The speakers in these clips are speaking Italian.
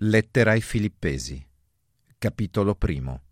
Lettera ai Filippesi, capitolo 1.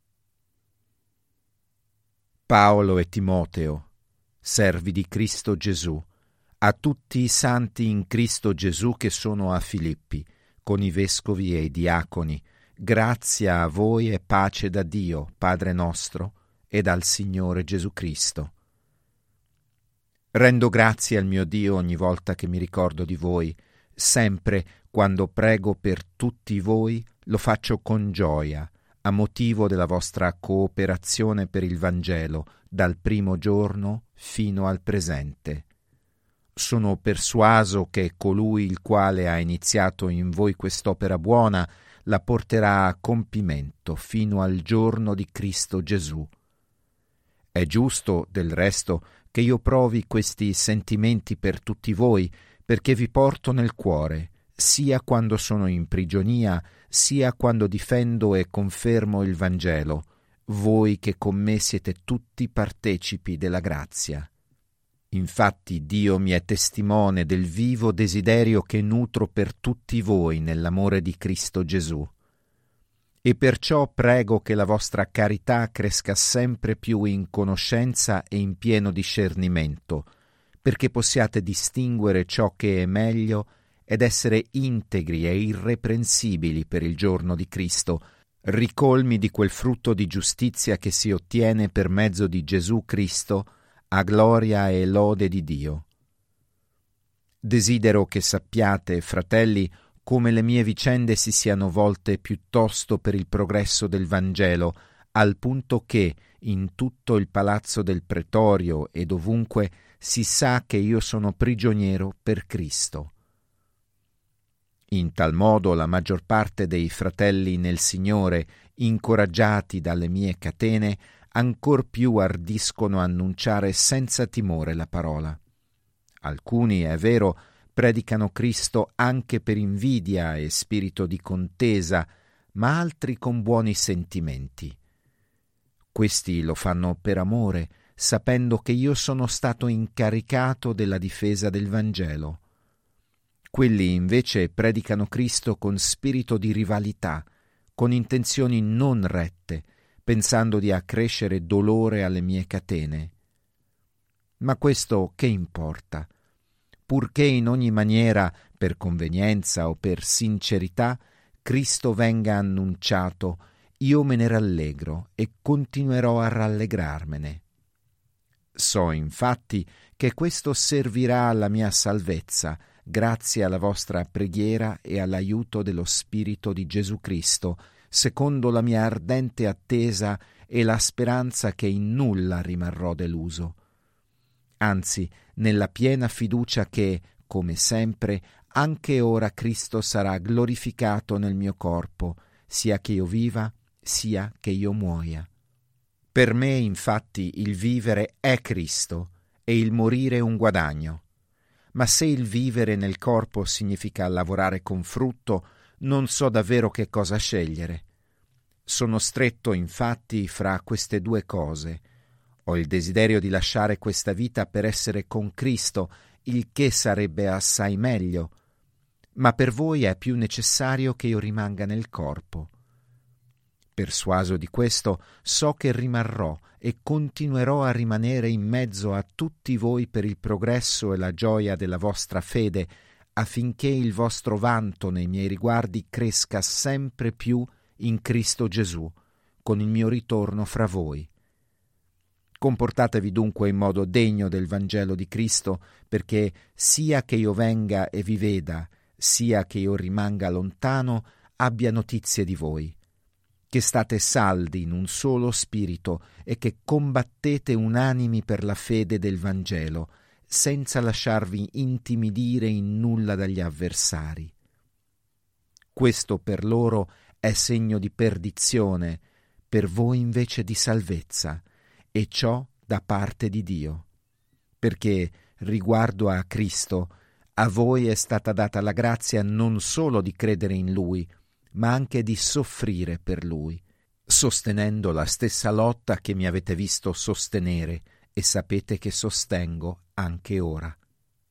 Paolo e Timoteo, servi di Cristo Gesù, a tutti i santi in Cristo Gesù che sono a Filippi, con i vescovi e i diaconi, grazia a voi e pace da Dio, Padre nostro, e dal Signore Gesù Cristo. Rendo grazie al mio Dio ogni volta che mi ricordo di voi, sempre quando prego per tutti voi lo faccio con gioia, a motivo della vostra cooperazione per il Vangelo, dal primo giorno fino al presente. Sono persuaso che colui il quale ha iniziato in voi quest'opera buona la porterà a compimento fino al giorno di Cristo Gesù. È giusto, del resto, che io provi questi sentimenti per tutti voi, perché vi porto nel cuore, sia quando sono in prigionia, sia quando difendo e confermo il Vangelo, voi che con me siete tutti partecipi della grazia. Infatti Dio mi è testimone del vivo desiderio che nutro per tutti voi nell'amore di Cristo Gesù. E perciò prego che la vostra carità cresca sempre più in conoscenza e in pieno discernimento, perché possiate distinguere ciò che è meglio ed essere integri e irreprensibili per il giorno di Cristo, ricolmi di quel frutto di giustizia che si ottiene per mezzo di Gesù Cristo, a gloria e lode di Dio. Desidero che sappiate, fratelli, come le mie vicende si siano volte piuttosto per il progresso del Vangelo, al punto che, in tutto il palazzo del pretorio e dovunque, si sa che io sono prigioniero per Cristo. In tal modo la maggior parte dei fratelli nel Signore, incoraggiati dalle mie catene, ancor più ardiscono annunciare senza timore la parola. Alcuni, è vero, predicano Cristo anche per invidia e spirito di contesa, ma altri con buoni sentimenti. Questi lo fanno per amore, sapendo che io sono stato incaricato della difesa del Vangelo. Quelli invece predicano Cristo con spirito di rivalità, con intenzioni non rette, pensando di accrescere dolore alle mie catene. Ma questo che importa? Purché in ogni maniera, per convenienza o per sincerità, Cristo venga annunciato, io me ne rallegro e continuerò a rallegrarmene. So infatti che questo servirà alla mia salvezza, grazie alla vostra preghiera e all'aiuto dello Spirito di Gesù Cristo, secondo la mia ardente attesa e la speranza che in nulla rimarrò deluso. Anzi, nella piena fiducia che, come sempre, anche ora Cristo sarà glorificato nel mio corpo, sia che io viva, sia che io muoia. Per me, infatti, il vivere è Cristo e il morire un guadagno. Ma se il vivere nel corpo significa lavorare con frutto, non so davvero che cosa scegliere. Sono stretto, infatti, fra queste due cose. Ho il desiderio di lasciare questa vita per essere con Cristo, il che sarebbe assai meglio, ma per voi è più necessario che io rimanga nel corpo. Persuaso di questo, so che rimarrò e continuerò a rimanere in mezzo a tutti voi per il progresso e la gioia della vostra fede, affinché il vostro vanto nei miei riguardi cresca sempre più in Cristo Gesù, con il mio ritorno fra voi. Comportatevi dunque in modo degno del Vangelo di Cristo, perché sia che io venga e vi veda, sia che io rimanga lontano, abbia notizie di voi, che state saldi in un solo spirito e che combattete unanimi per la fede del Vangelo, senza lasciarvi intimidire in nulla dagli avversari. Questo per loro è segno di perdizione, per voi invece di salvezza, e ciò da parte di Dio. Perché, riguardo a Cristo, a voi è stata data la grazia non solo di credere in Lui, ma anche di soffrire per Lui, sostenendo la stessa lotta che mi avete visto sostenere e sapete che sostengo anche ora.